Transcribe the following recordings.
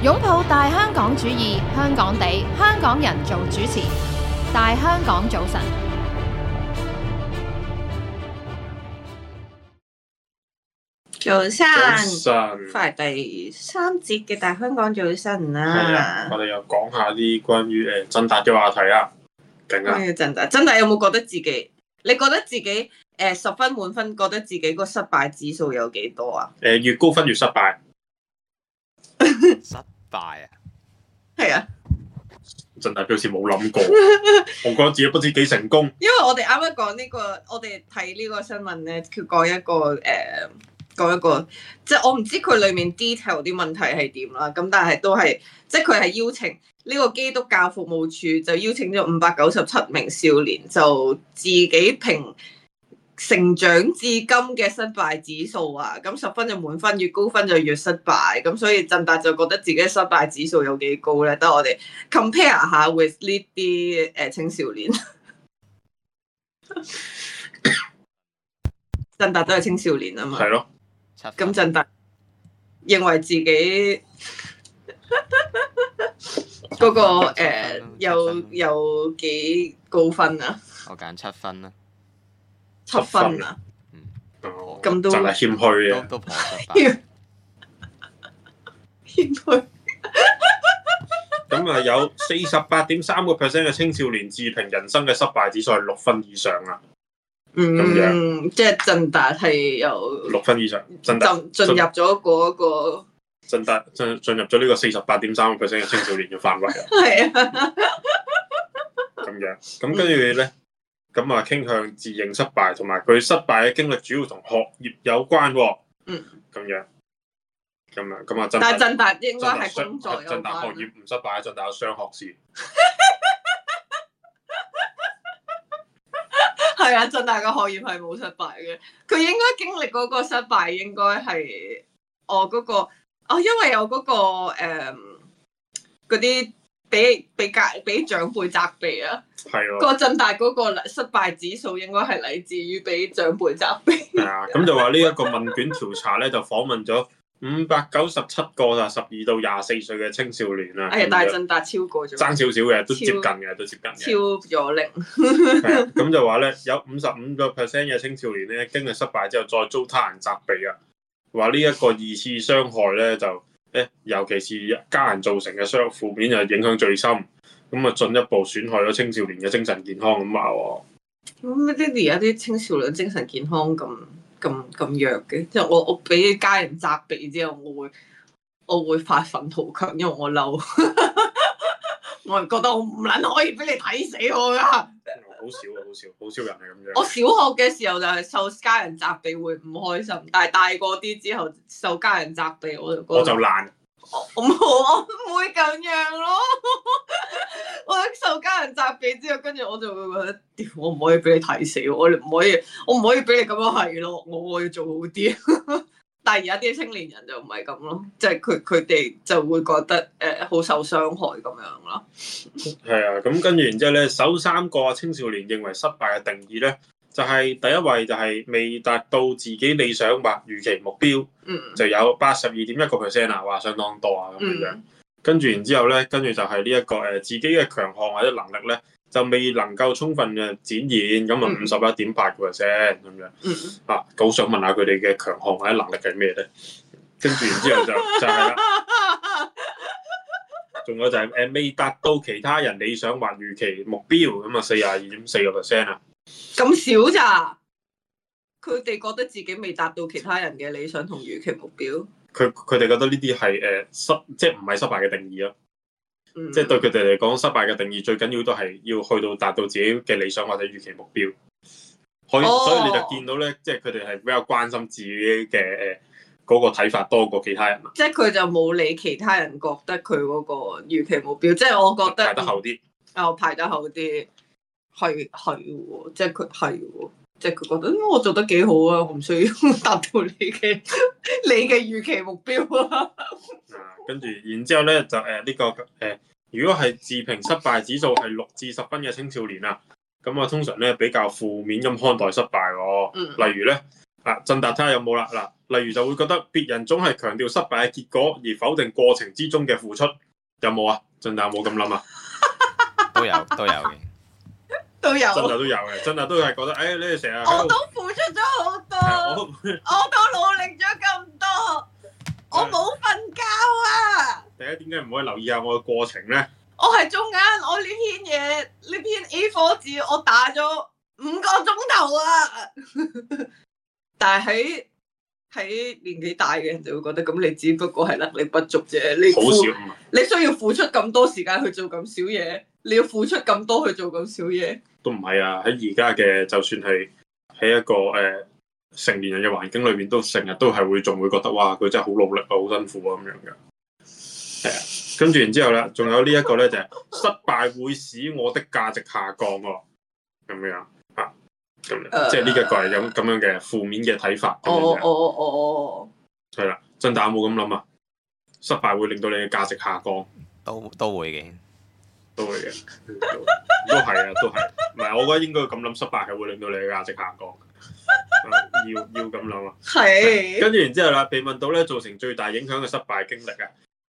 擁抱大香港主義，香港地，香港人做主持，大香港早晨。 早晨， 晨， 翻嚟第3節嘅大香港早晨係啊， 啦。 我哋又講下啲關於振達嘅話題啊，勁啊！ 真達有冇覺得自己？你覺得自己10分滿分，覺得自己個失敗指數有幾多啊？ 越高分越失敗。 失敗啊！ 係啊， 振達表示冇諗過，我覺得自己不知幾成功。 因為我哋啱啱講呢個，我哋睇呢個新聞咧，佢講一個即係我唔知佢裡面 detail 啲問題係點啦。咁但係都係，即係佢係邀請呢個基督教服務處就邀請咗597名少年，就自己評成長至今嘅失敗指數啊。咁10分就滿分，越高分就越失敗。咁所以振達就覺得自己嘅失敗指數有幾高咧？得我哋 compare 下 with 呢啲青少年。振達都係青少年啊嘛。 係咯。 咁振達認為自己嗰個有幾高分啊？ 我揀7分啦。 7分啊？咁都真係謙虛嘅， 都頗失敗。 謙虛。 咁啊，有48.3% 嘅青少年自評人生嘅失敗指數係6分以上啊。 即係振達係由 6分以上，振達進入咗嗰個振達進入咗呢個48.3% 嘅青少年嘅範圍啊。 係啊。 咁樣，咁跟住咧，咁啊傾向自認失敗，同埋佢失敗嘅經歷主要同學業有關喎。咁樣，咁啊， 但係振達應該係工作有關。 振達學業唔失敗，振達有雙學士。 係啊，振達嘅學業係冇失敗嘅，佢應該經歷嗰個失敗應該係因為有嗰嗰啲俾長輩責備啊。 係咯。 個振達嗰個失敗指數應該係嚟自於俾長輩責備。 係啊，咁就話呢一個問卷調查咧，就訪問咗597個12到24歲嘅青少年啊。 但係振達超過咗， 爭少少嘅，都接近嘅， 超咗零。 咁就話咧，有55% 嘅青少年咧，經歷失敗之後再遭他人責備啊，話呢一個2次傷害咧，就尤其是家人造成嘅負面就影響最深，咁啊進一步損害咗青少年嘅精神健康咁話喎。 咁而家啲青少年精神健康咁弱嘅，即係我俾家人責備之後，我會發憤圖強，因為我嬲，我係覺得我唔撚可以俾你睇死我噶。 好少人係咁樣。 我小學嘅時候就係受家人責備會唔開心，但係大個啲之後受家人責備我就覺得我就爛。 我唔會咁樣咯。我受家人責備之後，跟住我就會覺得，屌，我唔可以俾你睇死我，我唔可以俾你咁樣係咯，我要做好啲。但係而家啲青年人就唔係咁咯，即係佢哋就會覺得好受傷害咁樣咯。 係啊，咁跟住然之後咧，首3個青少年認為失敗嘅定義咧，就係第一位就係未達到自己理想或預期目標，就有82.1%啊，話相當多啊咁樣。跟住然之後咧，跟住就係呢一個自己嘅強項或者能力咧，就未能夠充分嘅展現，咁啊51.8%咁樣。好想問下佢哋嘅強項或者能力係咩咧？跟住然之後就係啦。仲有就係未達到其他人理想或預期目標，咁啊42.4%啊。 咁少咋？佢哋覺得自己未達到其他人嘅理想同預期目標。 佢哋覺得呢啲係即係唔係失敗嘅定義咯。即係對佢哋嚟講，失敗嘅定義最緊要都係要去到達到自己嘅理想或者預期目標。所以你就見到咧，即係佢哋係比較關心自己嘅嗰個睇法多過其他人啊。 即係佢就冇理其他人覺得佢嗰個預期目標，即係我覺得排得後啲。 排得後啲，係喎，即係佢係喎。即係佢覺得我做得幾好啊，我唔需要達到你嘅預期目標啊。 跟住然之後咧就如果係自評失敗指數係6至10分嘅青少年啊，咁啊通常咧比較負面咁看待失敗喎。例如咧振達睇下有冇啦嗱，例如就會覺得別人總係強調失敗嘅結果，而否定過程之中嘅付出，有冇啊？振達有冇咁諗啊？ 都有嘅。 都有， 振達都有嘅，振達都係覺得，你哋成日我都付出咗好多，我都努力咗咁多，我冇瞓覺啊！ 第一，點解唔可以留意下我嘅過程咧？ 我係中間，我呢篇 A4 字我打咗5個鐘頭啊！但係喺年紀大嘅人就會覺得，咁你只不過係能力不足啫，你需要付出咁多時間去做咁少嘢，你要付出咁多去做咁少嘢，都唔係啊！喺而家嘅，就算係喺一個成年人嘅環境裏面，都成日都係仲會覺得哇，佢真係好努力啊，好辛苦啊咁樣嘅。係啊，跟住然之後咧，仲有呢一個咧就係失敗會使我的價值下降喎，咁樣啊，咁即係呢一個係咁樣嘅負面嘅睇法。係啦，振達有冇咁諗啊？失敗會令到你嘅價值下降， 都會嘅， 都會嘅，都係啊，都係。唔係，我覺得應該咁諗，失敗係會令到你嘅價值下降。要咁諗啊。係。跟住然之後啦，被問到咧造成最大影響嘅失敗經歷啊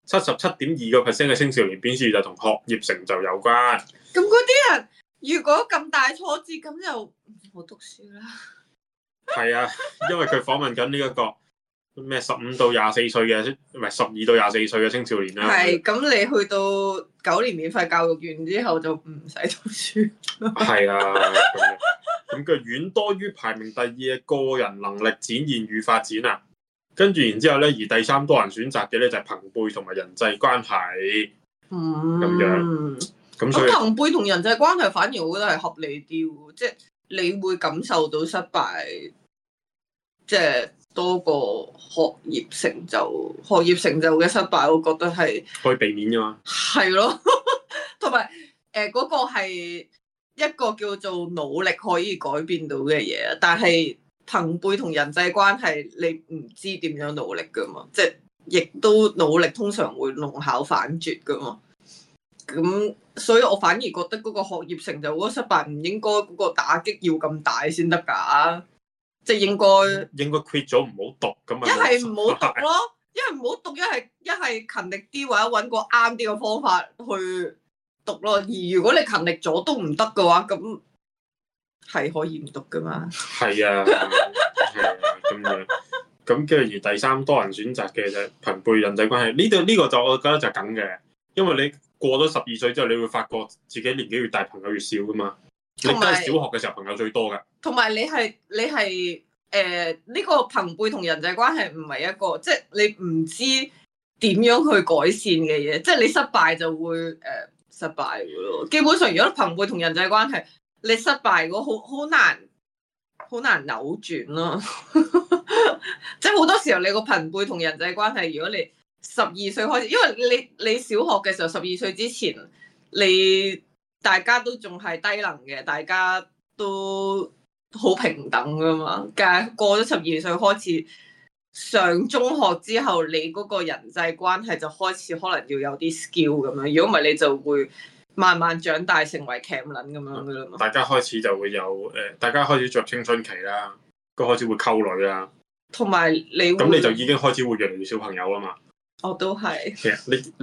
，77.2% 嘅青少年表示就同學業成就有關。 咁嗰啲人如果咁大挫折，咁就唔好讀書啦。 係啊，因為佢訪問緊呢一個咩15到24歲嘅，唔係12到24歲嘅青少年啦。係，咁你去到9年免費教育完之後就唔使讀書。係啊，咁佢遠多於排名第2嘅個人能力展現與發展啊。跟住然之後咧，而第3多人選擇嘅咧就係朋輩同埋人際關係。咁樣。咁所以朋輩同人際關係反而我覺得係合理啲喎，即係你會感受到失敗，即係多過學業成就。學業成就嘅失敗，我覺得係可以避免㗎嘛。係咯，同埋嗰個係一個叫做努力可以改變到嘅嘢，但係朋輩同人際關係你唔知點樣努力㗎嘛，即係亦都努力通常會弄巧反拙㗎嘛。咁所以我反而覺得嗰個學業成就嗰個失敗唔應該嗰個打擊要咁大先得㗎，即係應該 quit 咗唔好讀咁啊！一係唔好讀咯，一係唔好讀，一係勤力啲或者揾個啱啲嘅方法去讀咯。而如果你勤力咗都唔得嘅話，咁係可以唔讀㗎嘛？係啊，係啊，咁樣咁跟住而第3多人選擇嘅就係朋輩人際關係呢個就我覺得就梗嘅，因為你過咗12歲之後，你會發覺自己年紀越大，朋友越少噶嘛。你都係小學嘅時候朋友最多噶。同埋你係呢個朋輩同人際關係唔係一個，即係你唔知點樣去改善嘅嘢，即係你失敗就會失敗噶咯。基本上，如果朋輩同人際關係你失敗嘅話，好難扭轉咯。即係好多時候你個朋輩同人際關係，如果你12歲開始，因為你小學嘅時候12歲之前，大家都仲係低能嘅，大家都好平等噶嘛。但係過咗12歲開始上中學之後，你嗰個人際關係就開始可能要有啲 skill 咁樣。如果唔係，你就會慢慢長大成為 cam 撚咁樣噶啦嘛。大家開始就會有大家開始着青春期啦，都開始會溝女啦，同埋咁你就已經開始會越嚟越小朋友啊嘛。我都係。其實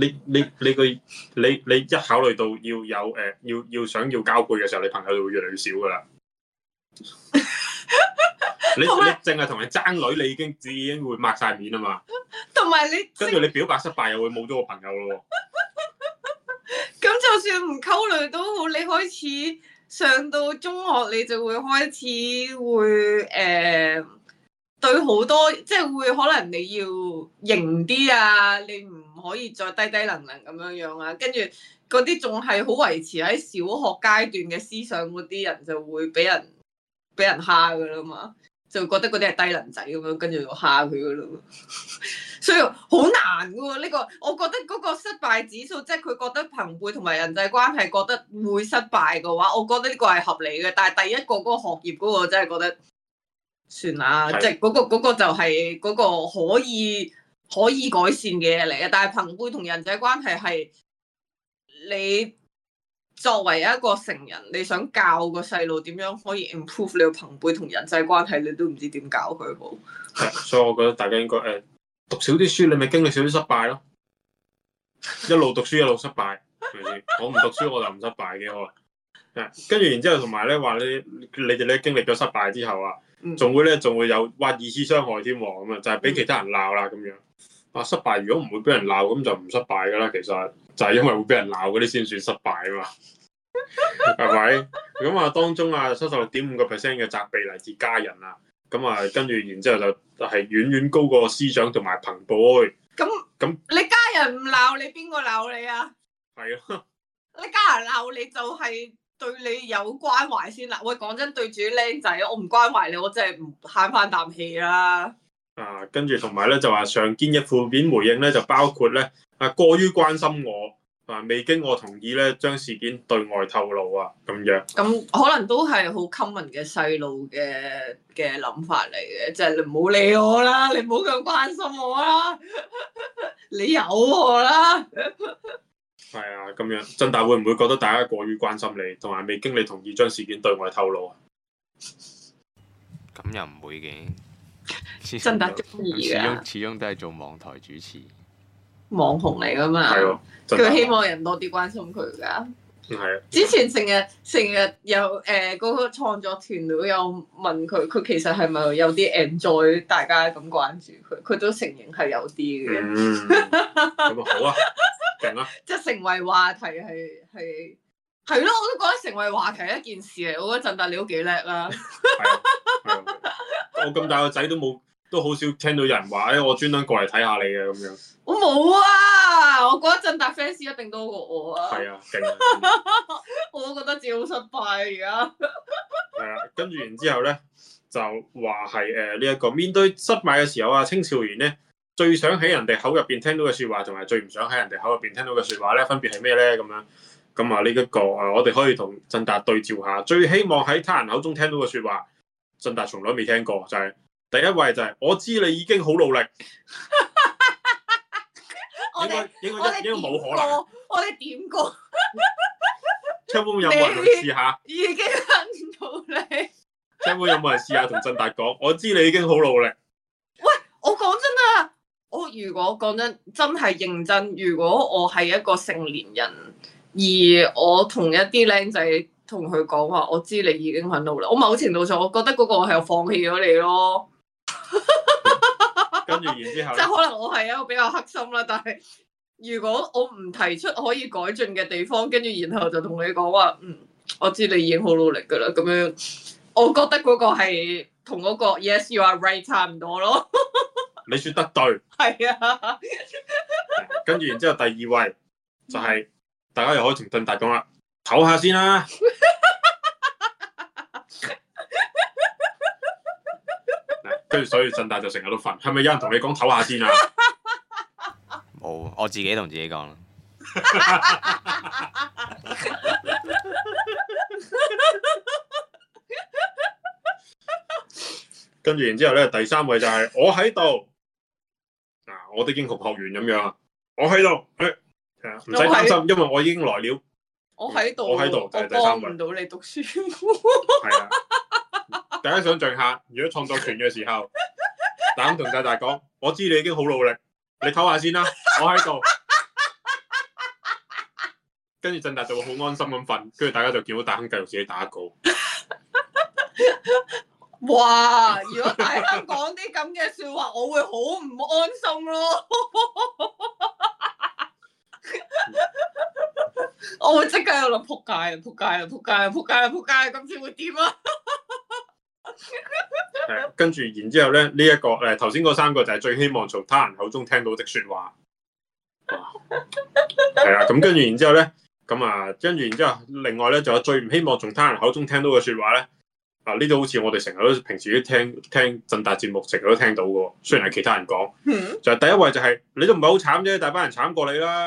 你一考慮到要有要想要交配嘅時候，你朋友就會越嚟越少噶啦。你淨係同你爭女，你已經會抹晒面啊嘛。同埋跟住你表白失敗，又會冇咗個朋友咯。咁就算唔溝女都好，你開始上到中學，你就會開始會對好多，即係會可能你要型啲啊，你唔可以再低低能能咁樣啊，跟住嗰啲仲係好維持喺小學階段嘅思想嗰啲人就會俾人蝦噶啦嘛，就覺得嗰啲係低能仔咁樣，跟住就蝦佢噶啦。所以好難噶喎呢個，我覺得嗰個失敗指數，即係佢覺得朋輩同埋人際關係覺得會失敗嘅話，我覺得呢個係合理嘅。但係第一個嗰個學業嗰個真係覺得。算啦，即係嗰個就係嗰個可以改善嘅嘢嚟嘅，但係朋輩同人際關係係你作為一個成人，你想教個細路點樣可以 improve 你個朋輩同人際關係，你都唔知點教佢好。 所以我覺得大家應該讀少啲書，你咪經歷少啲失敗咯。一路讀書一路失敗，係咪先？我唔讀書我就唔失敗嘅我。跟住然之後同埋咧話你哋咧經歷咗失敗之後啊，仲會有二次傷害添喎，咁啊就係俾其他人鬧啦咁樣。啊失敗如果唔會俾人鬧咁就唔失敗噶啦，其實就係因為會俾人鬧嗰啲先算失敗啊嘛，係咪？咁啊當中啊76.5% 嘅責備嚟自家人啊，咁啊跟住然之後就係遠遠高過師長同埋朋輩。咁你家人唔鬧你，邊個鬧你啊？ 係啊， 你家人鬧你就係對你有關懷先啦。喂，講真，對住啲僆仔，我唔關懷你，我真係唔慳翻啖氣啦。 啊，跟住同埋咧就話常見嘅負面回應咧就包括咧過於關心我未經我同意咧將事件對外透露啊咁樣。咁可能都係好 common 嘅細路嘅諗法嚟嘅，即係你唔好理我啦，你唔好咁關心我啦，你有我啦。 係啊，咁樣振達會唔會覺得大家過於關心你，同埋未經你同意將事件對外透露啊？ 咁又唔會嘅。 振達中意㗎， 始終都係做網台主持， 網紅嚟㗎嘛。 係佢希望人多啲關心佢㗎。 係啊。 之前成日有嗰個創作團隊有問佢其實係咪有啲 enjoy 大家咁關注佢，佢都承認係有啲嘅。 咁好啊，勁啊！ 即係成為話題係咯，我都覺得成為話題一件事嚟。我覺得振達你都幾叻啦。 我咁大個仔都好少聽到有人話我專登過嚟睇下你嘅咁樣。 我冇啊！我覺得振達 fans 一定多過我啊。 係啊，勁啊！ 我都覺得自己好失敗而家。 係啊，跟住然之後咧就話係呢一個面對失敗嘅時候啊，青少年咧最想喺人哋口入邊聽到嘅説話，同埋最唔想喺人哋口入邊聽到嘅説話咧，分別係咩咧？咁樣咁啊呢一個我哋可以同振達對照下，最希望喺他人口中聽到嘅説話，振達從來未聽過，就係第一位就係我知你已經好努力。應該冇可能。 我哋點過？ 請問有冇人試下？ 已經很努力。 請問有冇人試下同振達講？我知你已經好努力。 喂，我講真啊，我如果講真係認真，如果我係一個成年人，而我同一啲僆仔同佢講話，我知你已經很努力，我某程度上我覺得嗰個係我放棄咗你咯。 跟住然之後， 即係可能我係一個比較黑心啦，但係如果我唔提出可以改進嘅地方，跟住然後就同你講話，我知你已經好努力噶啦，咁樣，我覺得嗰個係同嗰個 Yes you are right 差唔多咯。 你說得對。 係啊。 跟住然之後第二位就係、大家又可以同振達講啦，唞下先啦。跟住所以振達就成日都瞓，係咪有人同你講唞下先啊？ 冇，我自己同自己講啦。 跟住然之後咧，第三位就係我喺度，我的英雄學員咁樣，我喺度，唔使擔心，因為我已經來了。 我喺度， 我喺度就係第三位。 幫唔到你讀書。 係啊。大家想象下，如果創作團嘅時候，膽同振達講，我知你已經好努力，你唞下先啦，我喺度。跟住振達就會好安心咁瞓，跟住大家就見到大亨繼續自己打稿。 哇！如果大亨講啲咁嘅説話，我會好唔安心咯。我會即刻喺度諗，仆街啊！仆街啊！仆街啊！仆街啊！仆街啊！今次會點啊？ 跟住然之後咧，呢一個頭先嗰三個就係最希望從他人口中聽到的説話。係啦，咁跟住然之後咧，跟住然之後，另外咧仲有最唔希望從他人口中聽到嘅説話咧。呢度好似我哋成日都平時都聽振達節目，成日都聽到嘅，雖然係其他人講。就係第一位就係你都唔係好慘啫，大班人慘過你啦。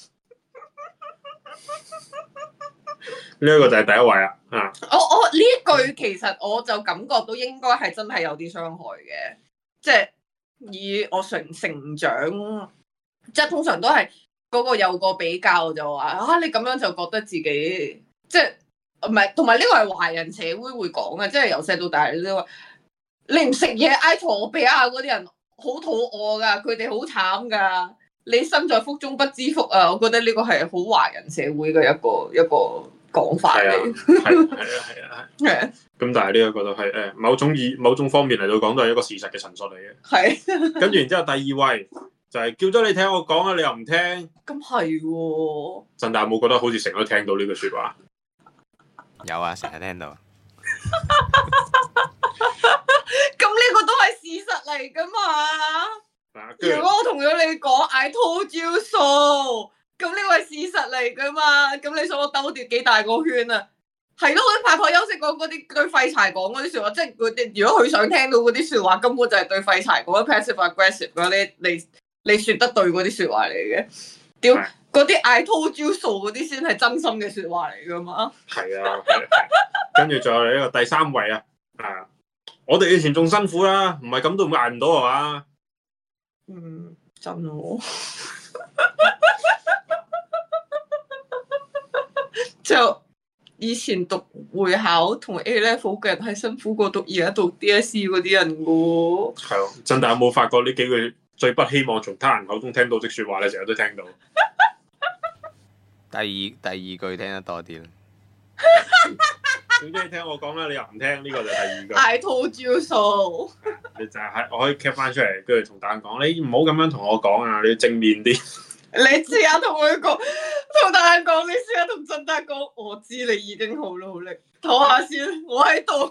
呢一個就係第一位啦。 我呢一句其實我就感覺到應該係真係有啲傷害嘅，即係以我成長，即係通常都係嗰個有個比較就話你咁樣就覺得自己即係唔係，同埋呢個係華人社會會講嘅，即係由細到大你都話你唔食嘢嗌陀比亞嗰啲人好肚餓㗎，佢哋好慘㗎，你身在福中不知福啊！我覺得呢個係好華人社會嘅一個講法嚟。係啊。 咁但係呢一個都係某種方面嚟到講都係一個事實嘅陳述嚟嘅。 係。 跟住然之後第二位就係叫咗你聽我講啊，你又唔聽。 咁係喎。 振大有冇覺得好似成日都聽到呢句説話？ 有啊，成日聽到。 咁呢個都係事實嚟噶嘛？如果我同咗你講 I told you so， 咁呢個係事實嚟噶嘛？咁你想我兜跌幾大個圈啊？係咯，我啲拍台休息講嗰啲對廢柴講嗰啲説話，即係佢哋如果佢想聽到嗰啲説話，根本就係對廢柴講 passive aggressive 嗰啲，你説得對嗰啲説話嚟嘅。屌嗰啲 I told you so 嗰啲先係真心嘅説話嚟噶嘛？係啊， 跟住仲有呢個第三位啊，我哋以前仲辛苦啦，唔係咁都捱唔到係嘛？ 真喎。就以前讀會考同 A level 嘅人係辛苦過而家讀 DSE 嗰啲人噶喎。 係咯，真但有冇發覺呢幾句最不希望從他人口中聽到的説話咧，成日都聽到。 第二句聽得多啲啦。 總之你聽我講啦，你又唔聽，呢個就係第二句。 I told you so。 你就係我可以 cap 翻出嚟，跟住同大家講，你唔好咁樣同我講啊，你要正面啲。 你試下同佢講，同大家講，你試下同振達講，我知你已經好努力，唞下先，我喺度。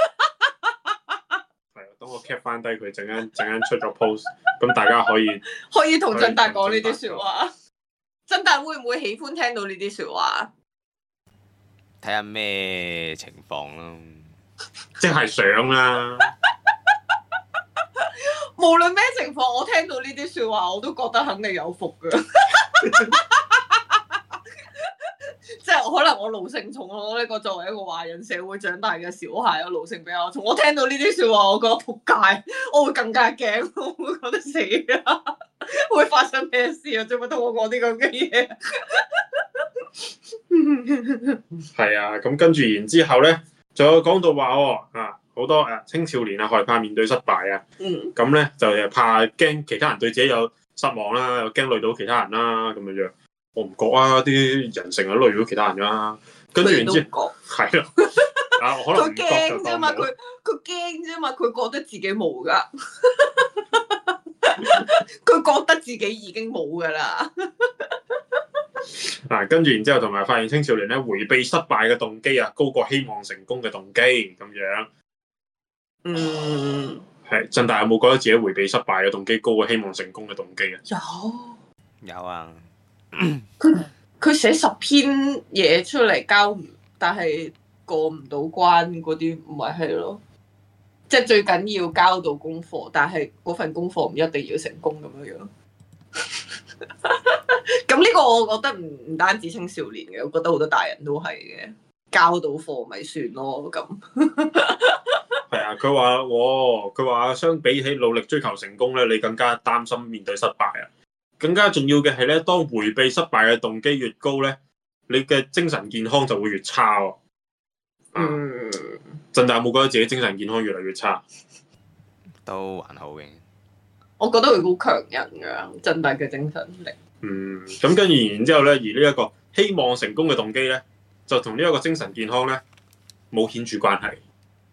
係啊，等我 cap 翻低佢，陣間出咗 post， 咁大家可以同振達講呢啲説話。振達會唔會喜歡聽到呢啲説話？ 睇下咩情況咯， 即係想啦。 無論咩情況，我聽到呢啲説話，我都覺得肯定有福㗎。即係可能我奴性重咯，呢個作為一個華人社會長大嘅小孩，我奴性比較重。我聽到呢啲説話，我覺得仆街，我會更加驚，我會覺得死啦，會發生咩事啊？做乜同我講啲咁嘅嘢？ 係啊，咁跟住然之後咧，仲有講到話好多青少年啊，害怕面對失敗啊，咁咧就係怕驚其他人對自己有失望啦，又驚累到其他人啦，咁樣樣。我唔覺啊，啲人成日累到其他人噶，跟住然之後係咯，可能佢驚啫嘛，佢驚啫嘛，佢覺得自己冇噶，佢覺得自己已經冇噶啦。 跟住然之後，同埋發現青少年咧迴避失敗嘅動機啊，高過希望成功嘅動機咁樣。係振大有冇覺得自己迴避失敗嘅動機高過希望成功嘅動機啊？ 有啊。 佢寫10篇嘢出嚟交，但係過唔到關嗰啲，唔係咯。即係最緊要交到功課，但係嗰份功課唔一定要成功咁樣樣。咁呢個我覺得唔單止青少年嘅，我覺得好多大人都係嘅。交到課咪算咯咁。 係啊，佢話相比起努力追求成功咧，你更加擔心面對失敗啊。更加重要嘅係咧，當迴避失敗嘅動機越高咧，你嘅精神健康就會越差喎。振大有冇覺得自己精神健康越嚟越差？ 都還好嘅。 我覺得佢好強人㗎，振大嘅精神力。 咁跟住然之後咧，而呢一個希望成功嘅動機咧，就同呢一個精神健康咧冇顯著關係。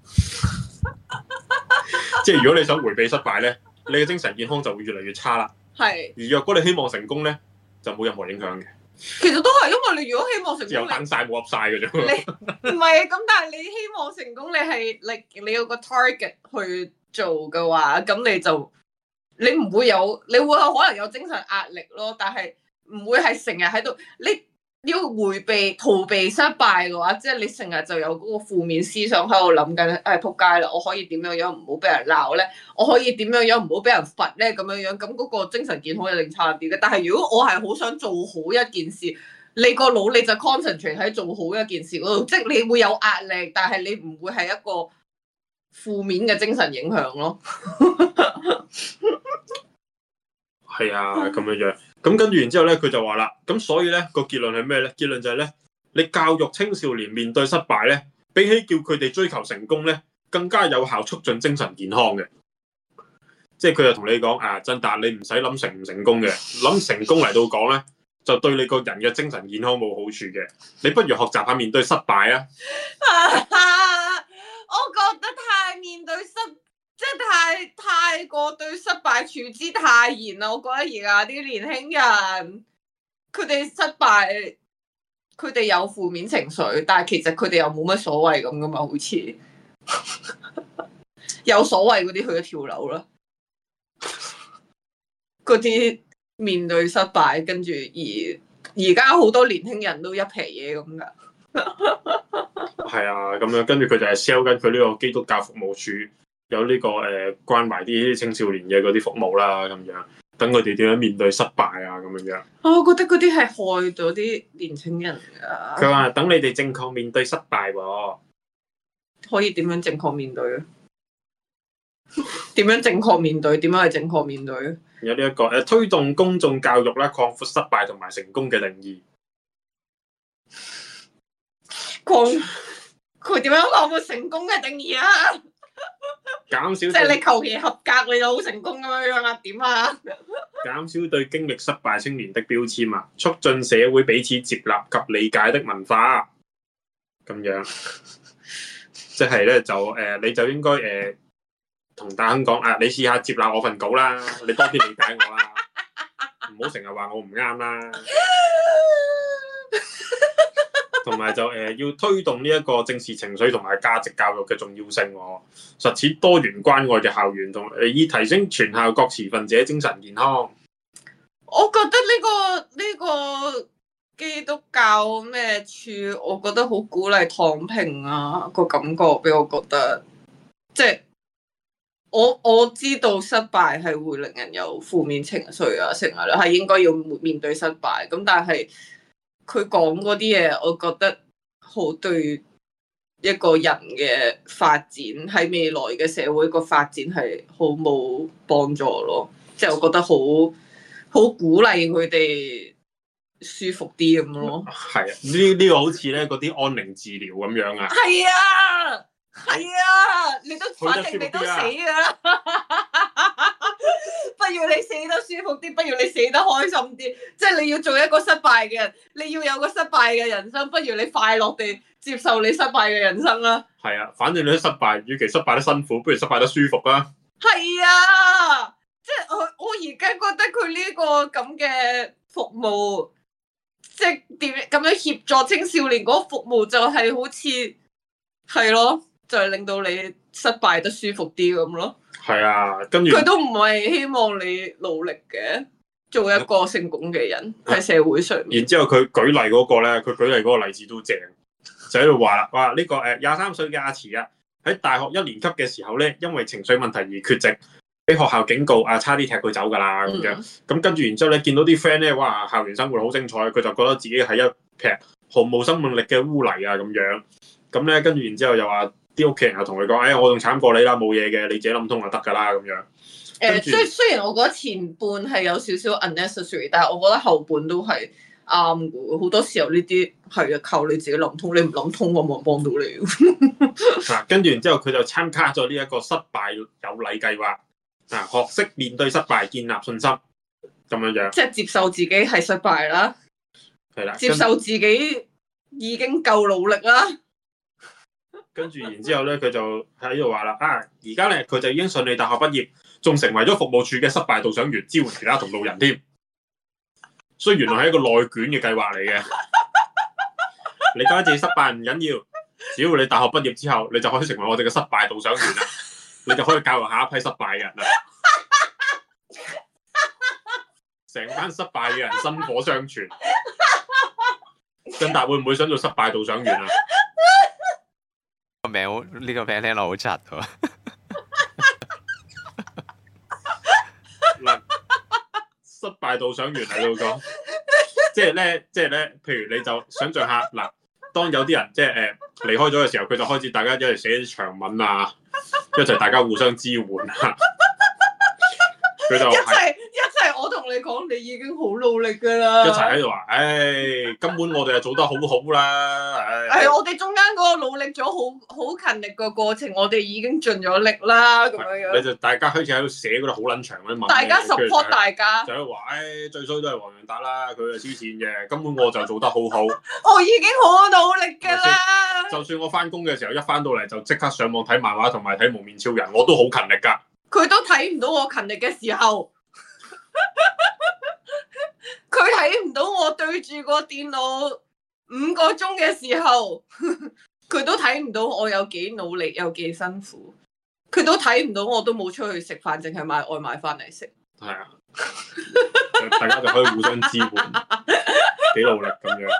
即係如果你想迴避失敗咧，你嘅精神健康就會越嚟越差啦。 係。 而若果你希望成功咧，就冇任何影響嘅。 其實都係，因為你如果希望成功， 有等晒冇噏晒嘅啫。 你唔係咁，但係你希望成功，你係你有個 target 去做嘅話，咁你唔會有，你會可能有精神壓力咯，但係唔會係成日喺度你要迴避逃避失敗嘅話，即係你成日就有嗰個負面思想喺度諗緊，仆街啦！我可以點樣樣唔好俾人鬧咧？我可以點樣樣唔好俾人罰咧？咁樣樣咁嗰個精神健康一定差啲嘅。但係如果我係好想做好一件事，你個腦你就 concentrate 喺做好一件事嗰度，即係你會有壓力，但係你唔會係一個負面嘅精神影響咯。 係啊，咁樣樣。 咁跟住然之後咧，佢就話啦，咁所以咧個結論係咩咧？結論就係咧，你教育青少年面對失敗咧，比起叫佢哋追求成功咧，更加有效促進精神健康嘅。即係佢就同你講啊，真達你唔使諗成唔成功嘅，諗成功嚟到講咧，就對你個人嘅精神健康冇好處嘅。你不如學習下面對失敗啊！ 我覺得即係太過對失敗處之泰然啦。我覺得而家啲年輕人，佢哋失敗，佢哋有負面情緒，但係其實佢哋又冇乜所謂咁噶嘛，好似有所謂嗰啲去咗跳樓啦。嗰啲面對失敗，跟住而家好多年輕人都一皮嘢咁噶。 係啊，咁樣跟住佢就係 sell 緊佢呢個基督教服務處有呢個關懷啲青少年嘅嗰啲服務啦，咁樣等佢哋點樣面對失敗啊，咁樣。 我覺得嗰啲係害咗啲年輕人噶。 佢話等你哋正確面對失敗喎。 可以點樣正確面對？點樣正確面對？點樣係正確面對？ 有呢一個推動公眾教育啦，擴闊失敗同埋成功嘅定義。 佢點樣擴闊成功嘅定義啊？ 減少即係你求其合格你就好成功咁樣啊？點啊？ 減少對經歷失敗青年的標籤啊，促進社會彼此接納及理解的文化。咁樣，即係咧就你就應該同大亨講啊，你試下接納我份稿啦，你多啲理解我啦，唔好成日話我唔啱啦。同埋就要推動呢一個正視情緒同埋價值教育嘅重要性，實踐多元關愛嘅校園，同以提升全校各持份者精神健康。 我覺得呢個基督教咩處，我覺得好鼓勵躺平啊，個感覺俾我覺得，即係我知道失敗係會令人有負面情緒啊，成日係應該要面對失敗，咁但係佢講嗰啲嘢，我覺得好對一個人嘅發展喺未來嘅社會個發展係好冇幫助咯，即係我覺得好鼓勵佢哋舒服啲咁咯。 係啊，呢個好似咧嗰啲安寧治療咁樣啊。 係啊，你都反正你都死噶啦，不如你死得舒服啲，不如你死得開心啲。即係你要做一個失敗嘅人，你要有個失敗嘅人生，不如你快樂地接受你失敗嘅人生啦。 係啊，反正你都失敗，與其失敗得辛苦，不如失敗得舒服啦。 係啊，即係我而家覺得佢呢個咁嘅服務，即係點咁樣協助青少年嗰個服務，就係好似係咯。就係令到你失敗得舒服啲咁咯。係啊，跟住佢都唔係希望你努力嘅，做一個成功嘅人喺社會上面。 然之後佢舉例嗰個咧，佢舉例嗰個例子都正，就喺度話啦，哇呢個23歲嘅阿慈啊，喺大學1年級嘅時候咧，因為情緒問題而缺席，俾學校警告啊，差啲踢佢走㗎啦咁樣。咁跟住然之後咧，見到啲 friend 咧，哇校園生活好精彩，佢就覺得自己係一劈毫無生命力嘅污泥啊咁樣。咁咧跟住然之後又話。啲屋企人又同佢講，我仲慘過你啦，冇嘢嘅，你自己諗通就得㗎啦咁樣。 雖然我覺得前半係有少少 unnecessary， 但係我覺得後半都係啱嘅。好多時候呢啲係靠你自己諗通，你唔諗通我冇人幫到你。 跟住然之後佢就參加咗呢一個失敗有禮計劃，學識面對失敗，建立信心咁樣。 即係接受自己係失敗啦， 係啦， 接受自己已經夠努力啦。 跟住然之後咧，佢就喺度話啦，而家咧佢就已經順利大學畢業，仲成為咗服務處嘅失敗導賞員，支援其他同路人添。所以原來係一個內卷嘅計劃嚟嘅。你覺得自己失敗唔緊要，只要你大學畢業之後，你就可以成為我哋嘅失敗導賞員啦。你就可以教育下一批失敗嘅人啦。成班失敗嘅人薪火相傳。振達會唔會想做失敗導賞員啊？ 呢個名聽落好柒喎。 嗱，失敗導賞員喺度講，即係咧，譬如你就想象下，嗱，當有啲人即係離開咗嘅時候，佢就開始大家一齊寫啲長文啊，一齊大家互相支援啊，佢就一齊我同你講，你已經好努力㗎啦。 一齊喺度話，根本我哋係做得好好啦， 係我哋中間嗰個努力咗好勤力嘅過程，我哋已經盡咗力啦，咁樣樣。 你就大家開始喺度寫嗰啲好撚長嗰啲文， 大家 support 大家。 就喺度話，最衰都係黃洋達啦，佢係黐線嘅，根本我就做得好好。 我已經好努力㗎啦。 就算我翻工嘅時候一翻到嚟就即刻上網睇漫畫同埋睇幪面超人，我都好勤力㗎。 佢都睇唔到我勤力嘅時候。佢睇唔到我對住個電腦5個鐘嘅時候，佢都睇唔到我有幾努力有幾辛苦，佢都睇唔到我都冇出去食飯，淨係買外賣翻嚟食。 係啊，大家就可以互相支援，幾努力咁樣。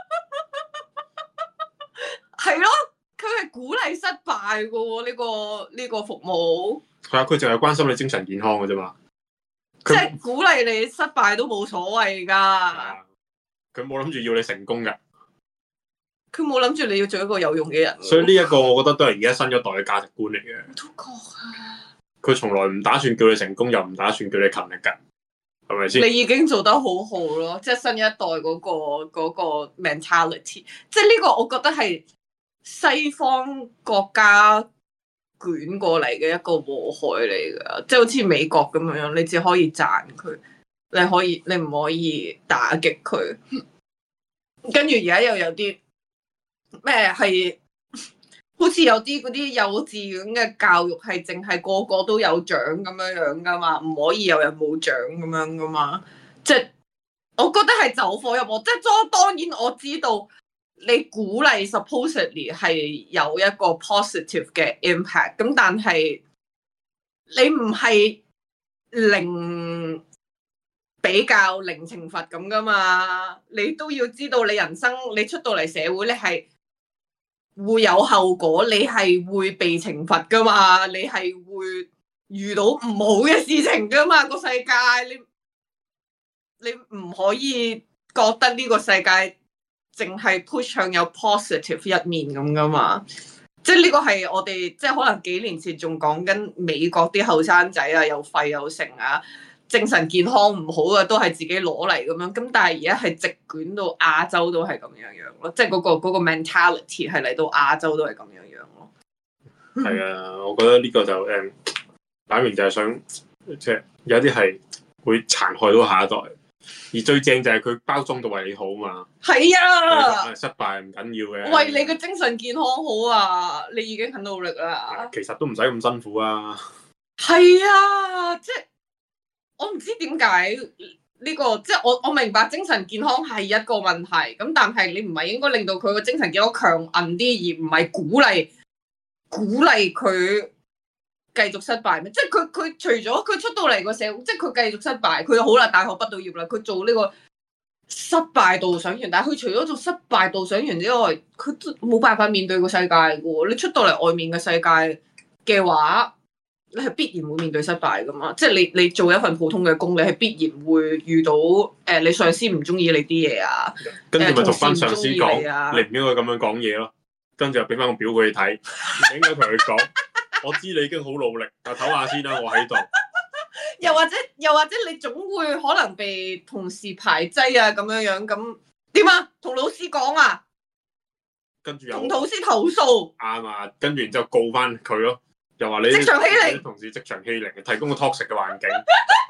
係咯，佢係鼓勵失敗噶喎，呢個服務。 係啊，佢淨係關心你精神健康嘅啫嘛。 即係鼓勵你失敗都冇所謂㗎。 佢冇諗住要你成功㗎。 佢冇諗住你要做一個有用嘅人。 所以呢一個我覺得都係而家新一代嘅價值觀嚟嘅。 我都覺啊。 佢從來唔打算叫你成功，又唔打算叫你勤力㗎，係咪先？ 你已經做得好好咯，即係新一代嗰個 mentality，即係呢個我覺得係西方國家捲過嚟嘅一個禍害嚟㗎，即係好似美國咁樣，你只可以讚佢，你唔可以打擊佢。跟住而家又有啲咩係，好似有啲嗰啲幼稚園嘅教育係淨係個個都有獎咁樣㗎嘛，唔可以有人冇獎咁樣㗎嘛。即係我覺得係走火入魔，即係當然我知道。你鼓勵 supposedly 係有一個 positive 嘅 impact， 咁但係你唔係零比較零懲罰咁噶嘛？你都要知道你人生你出到嚟社會你係會有後果，你係會被懲罰噶嘛？你係會遇到唔好嘅事情噶嘛？個世界你唔可以覺得呢個世界淨係 push 向有 positive 一面咁噶嘛？即係呢個係我哋即係可能幾年前仲講緊美國啲後生仔啊，又廢又成啊，精神健康唔好啊，都係自己攞嚟咁樣。咁但係而家係直捲到亞洲都係咁樣樣咯，即係嗰個 mentality 係嚟到亞洲都係咁樣樣咯。 係啊，我覺得呢個就擺明就係想即係有啲係會殘害到下一代。而最正就係佢包裝到為你好嘛， 係啊， 失敗唔緊要嘅， 為你嘅精神健康好啊，你已經很努力啦。 其實都唔使咁辛苦啊。 係啊，即係我唔知點解呢個，即係我明白精神健康係一個問題，咁但係你唔係應該令到佢個精神健康強硬啲，而唔係鼓勵佢繼續失敗咩？即係佢除咗佢出到嚟個社會，即係佢繼續失敗，佢好啦，大學畢到業啦，佢做呢個失敗導賞員，但係佢除咗做失敗導賞員之外，佢都冇辦法面對個世界嘅喎。你出到嚟外面嘅世界嘅話，你係必然會面對失敗噶嘛？即係你做一份普通嘅工，你係必然會遇到你上司唔中意你啲嘢啊， 跟住咪同翻上司講， 你唔應該咁樣講嘢咯。跟住又俾翻個表佢睇，你應該同佢講。我知你已經好努力，但唞下先啦，我喺度。 又或者你總會可能被同事排擠啊，咁樣咁點啊？同老師講啊， 跟住同老師投訴。 啱啊，跟住然之後告翻佢咯，又話你職場欺凌， 同事職場欺凌，提供個 toxic 嘅環境。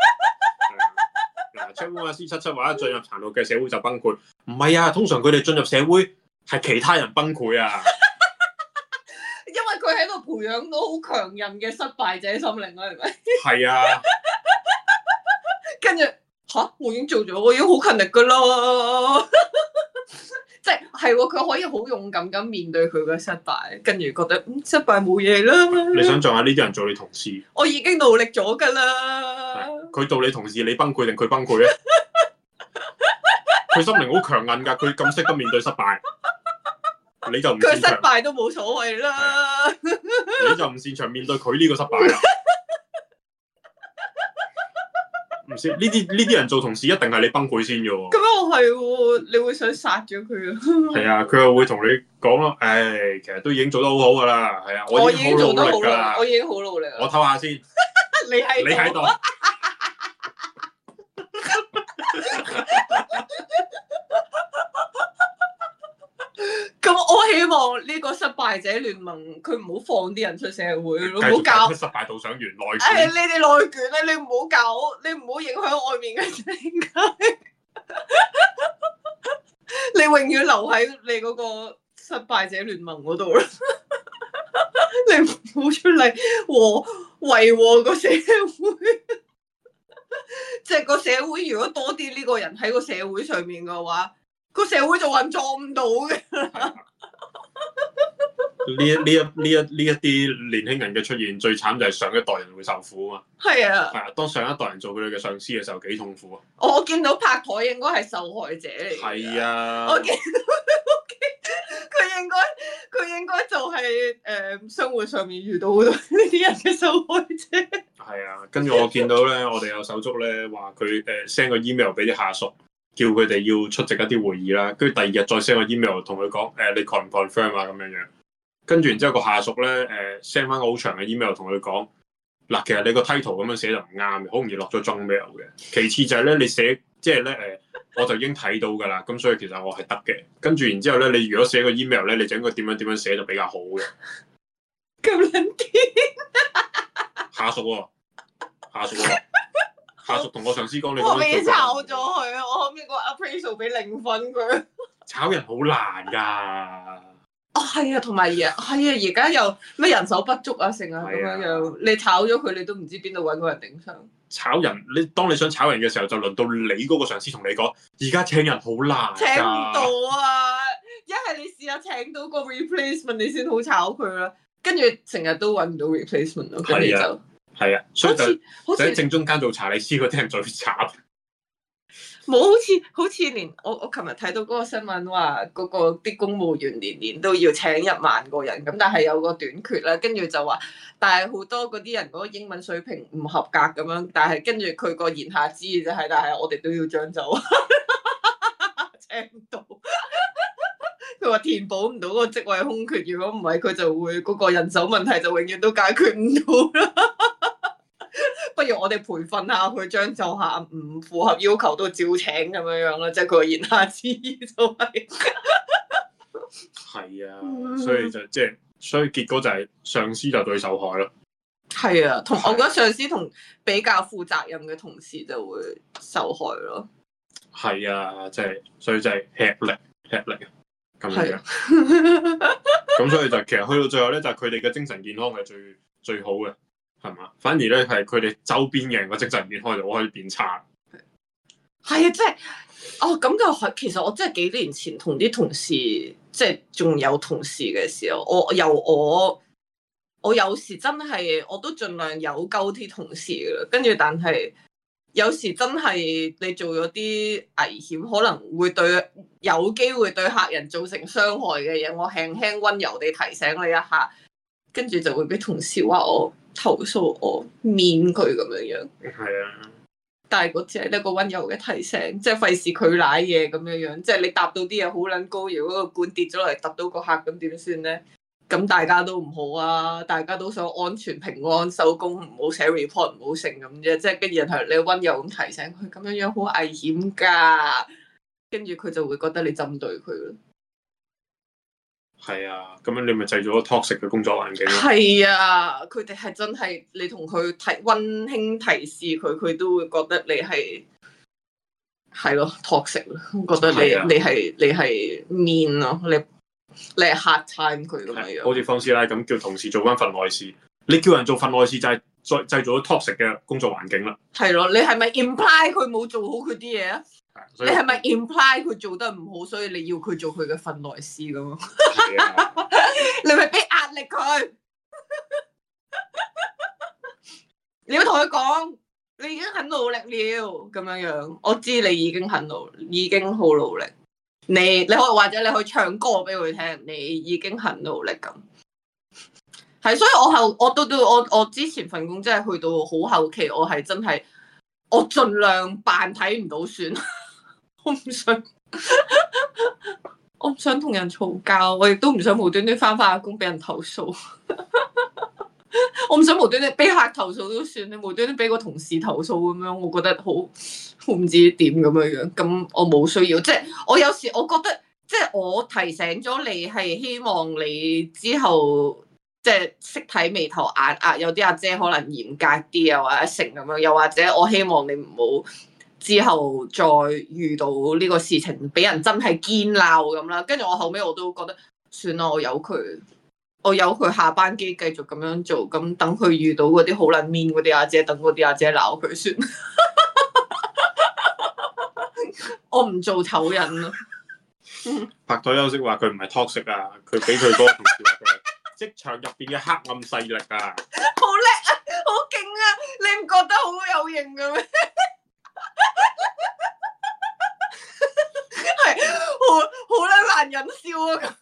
嗱，check 阿 C77話一進入殘酷嘅社會就崩潰，唔係啊，通常佢哋進入社會係其他人崩潰啊。 因為佢喺度培養到好強韌嘅失敗者心靈啦，係咪？ 係啊。 跟住我已經做咗，我已經好勤力噶啦。即係佢可以好勇敢咁面對佢嘅失敗，跟住覺得失敗冇嘢啦。 你想象下呢啲人做你同事， 我已經努力咗噶啦。 佢做你同事，你崩潰定佢崩潰咧？佢心靈好強韌噶，佢咁識得面對失敗。你就唔佢失敗都冇所謂啦， 你就唔擅長面對佢呢個失敗啦。唔知呢啲人做同事一定係你崩潰先嘅喎。 咁又係喎，你會想殺咗佢啊？ 係啊，佢又會同你講咯。其實都已經做得好好噶啦。係啊，我已經好努力噶啦。 我已經好努力。 我唞下先。 你喺度。 咁我希望呢個失敗者聯盟佢唔好放啲人出社會咯，唔好搞失敗導賞員內誒， 卷。 你哋內卷咧，你唔好搞，你唔好影響外面嘅世界。你永遠留喺你嗰個失敗者聯盟嗰度啦，你唔好出嚟維和個社會。即係個社會，如果多啲呢個人喺個社會上面嘅話，個社會就運作唔到嘅。 呢一啲年輕人嘅出現，最慘就係上一代人會受苦啊嘛。 係啊， 係啊，當上一代人做佢哋嘅上司嘅時候，幾痛苦啊！ 我見到拍台應該係受害者嚟。 係啊， 我見到佢應該就係生活上面遇到好多呢啲人嘅受害者。 係啊，跟住我見到咧，我哋有手足咧話佢send 個 email 俾啲下屬，叫佢哋要出席一啲會議啦。跟住第二日再 send 個 email 同佢講你 confirm 啊咁樣樣。跟住然之後個下屬咧send 翻個好長嘅 email 同佢講嗱，其實你個 title 咁樣寫就唔啱嘅，好容易落咗 junk mail 嘅。其次就係咧你寫即係咧我就已經睇到㗎啦，咁所以其實我係得嘅。跟住然之後咧，你如果寫個 email 咧，你就應該點樣寫就比較好嘅。 咁撚癲！ 下屬喎，下屬同我上司講你我俾炒做咗佢啊！我後面個 appraisal 俾0分佢。 炒人好難㗎。 哦，係啊，同埋係啊，而家又咩人手不足啊，成啊咁樣樣，你炒咗佢，你都唔知邊度揾個人頂上。 炒人，當你想炒人嘅時候，就輪到你嗰個上司同你講，而家請人好難， 請唔到啊！一係你試下請到個 replacement，你先好炒佢啦。跟住成日都揾唔到 replacement 咯，跟住就係啊，所以就喺正中間做查理斯嗰啲人最慘。 冇好似連我琴日睇到嗰個新聞話，嗰個啲公務員年年都要請1萬個人，咁但係有個短缺啦，跟住就話，但係好多嗰啲人嗰個英文水平唔合格咁樣，但係跟住佢個言下之意就係，但係我哋都要將就，請唔到。佢話填補唔到嗰個職位空缺，如果唔係佢就會嗰個人手問題就永遠都解決唔到啦。不如我哋培訓下佢，將就下唔符合要求都照請咁樣樣啦，即係佢個言下之意就係。 係啊，所以就所以結果就係上司就最受害咯。 係啊，我覺得上司同比較負責任嘅同事就會受害咯。 係啊，所以就係吃力咁樣。咁所以就其實去到最後咧，就係佢哋嘅精神健康係最好嘅。係嘛？反而咧係佢哋周邊嘅人個精神健康就可以變差。 係啊，即係咁就係。其實我真係幾年前同啲同事，即係仲有同事嘅時候，我有時真係我都盡量有鳩啲同事噶啦。跟住但係有時真係你做咗啲危險，可能會有機會對客人造成傷害嘅嘢，我輕輕溫柔地提醒你一下，跟住就會俾同事話我投訴我面佢咁樣樣。 係啊， 但係嗰只係一個溫柔嘅提醒，即係費事佢賴嘢咁樣樣。即係你搭到啲嘢好撚高，如果個罐跌咗落嚟揼到個客，咁點算咧？咁大家都唔好啊，大家都想安全平安收工，唔好寫 report，唔好成咁啫。即係跟住然後你溫柔咁提醒佢，咁樣樣好危險㗎。跟住佢就會覺得你針對佢咯。 係啊，咁樣你咪製造咗 toxic 嘅工作環境咯。 係啊，佢哋係真係你同佢溫馨提示佢，佢都會覺得你係咯 toxic 咯，覺得你係 mean 咯，你係 hard time 佢咁樣樣。 好似方師奶咁叫同事做翻份內事，你叫人做份內事就係製造咗 toxic 嘅工作環境啦。係咯，你係咪 imply 佢冇做好佢啲嘢啊？你係咪 imply 佢做得唔好，所以你要佢做佢嘅份內事咁？你咪俾壓力佢，你要同佢講，你已經很努力了，咁樣樣。我知你已經已經好努力。你可以或者你可以唱歌俾佢聽，你已經很努力咁。係，所以我之前份工真係去到好後期，我係真係我盡量扮睇唔到算。我唔想同人嘈交，我亦都唔想無端端翻工俾人投訴。 我唔想無端端俾客投訴都算，你無端端俾個同事投訴咁樣，我覺得好唔知點咁樣。咁我冇需要，即係我有時我覺得，即係我提醒咗你係希望你之後即係識睇眉頭眼額，有啲阿姐可能嚴格啲啊，或者成咁樣，又或者我希望你唔好之後再遇到呢個事情，俾人真係堅鬧咁啦。跟住我後尾我都覺得算啦，我由佢下班機繼續咁樣做，咁等佢遇到嗰啲好撚 mean 嗰啲阿姐，等嗰啲阿姐鬧佢算。我唔做醜人啦。 拍台休息話佢唔係 toxic 啊，佢俾佢嗰個同事話佢係職場入邊嘅黑暗勢力啊。 好叻啊，好勁啊！你唔覺得好有型嘅咩？係好撚難忍笑啊！咁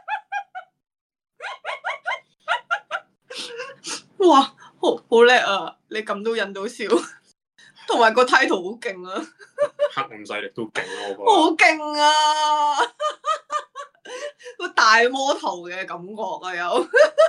哇，好叻啊！你咁都忍到笑，同埋個態度好勁啊！ 黑暗勢力都勁啊，我好勁啊！個大魔頭嘅感覺啊，有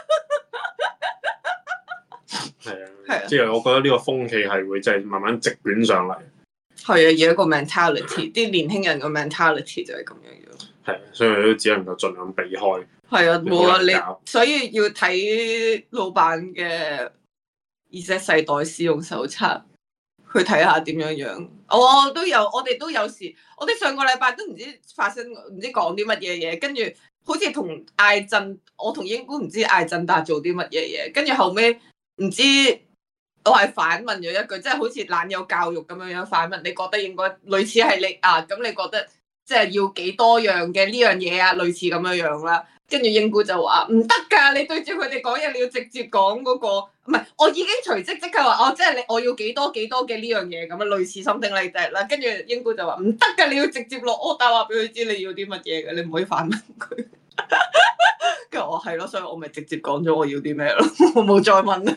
係啊，即係我覺得呢個風氣係會即係慢慢直捲上嚟。 係啊，有一個 mentality，啲年輕人嘅 mentality 就係咁樣樣。 係，所以佢都只能夠盡量避開。 係啊，冇啊，你所以要睇老闆嘅 Z 世代使用手冊，去睇下點樣樣。我哋都有時，我哋上個禮拜都唔知發生，唔知講啲乜嘢嘢，跟住好似同艾振，我同英姑唔知艾振達做啲乜嘢嘢，跟住後尾唔知我係反問咗一句，即係好似懶有教育咁樣樣反問，你覺得應該類似係你啊？咁你覺得即係要幾多樣嘅呢樣嘢啊？類似咁樣樣啦。跟住英姑就話唔得㗎，你對住佢哋講嘢，你要直接講嗰個，唔係，我已經隨即刻話，即係我要幾多嘅呢樣嘢咁樣，類似 something like that 啦。跟住英姑就話唔得㗎，你要直接落 order 話俾佢知你要啲乜嘢嘅，你唔可以反問佢。跟住我係咯，所以我咪直接講咗我要啲咩咯，我冇再問。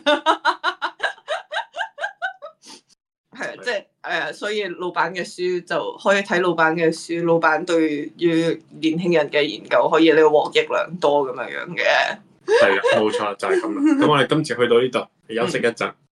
係啊，即係所以老闆嘅書就可以睇老闆嘅書，老闆對於年輕人嘅研究可以呢個獲益良多咁樣樣嘅。 係啊，冇錯，就係咁啦。咁我哋今次去到呢度，休息一陣。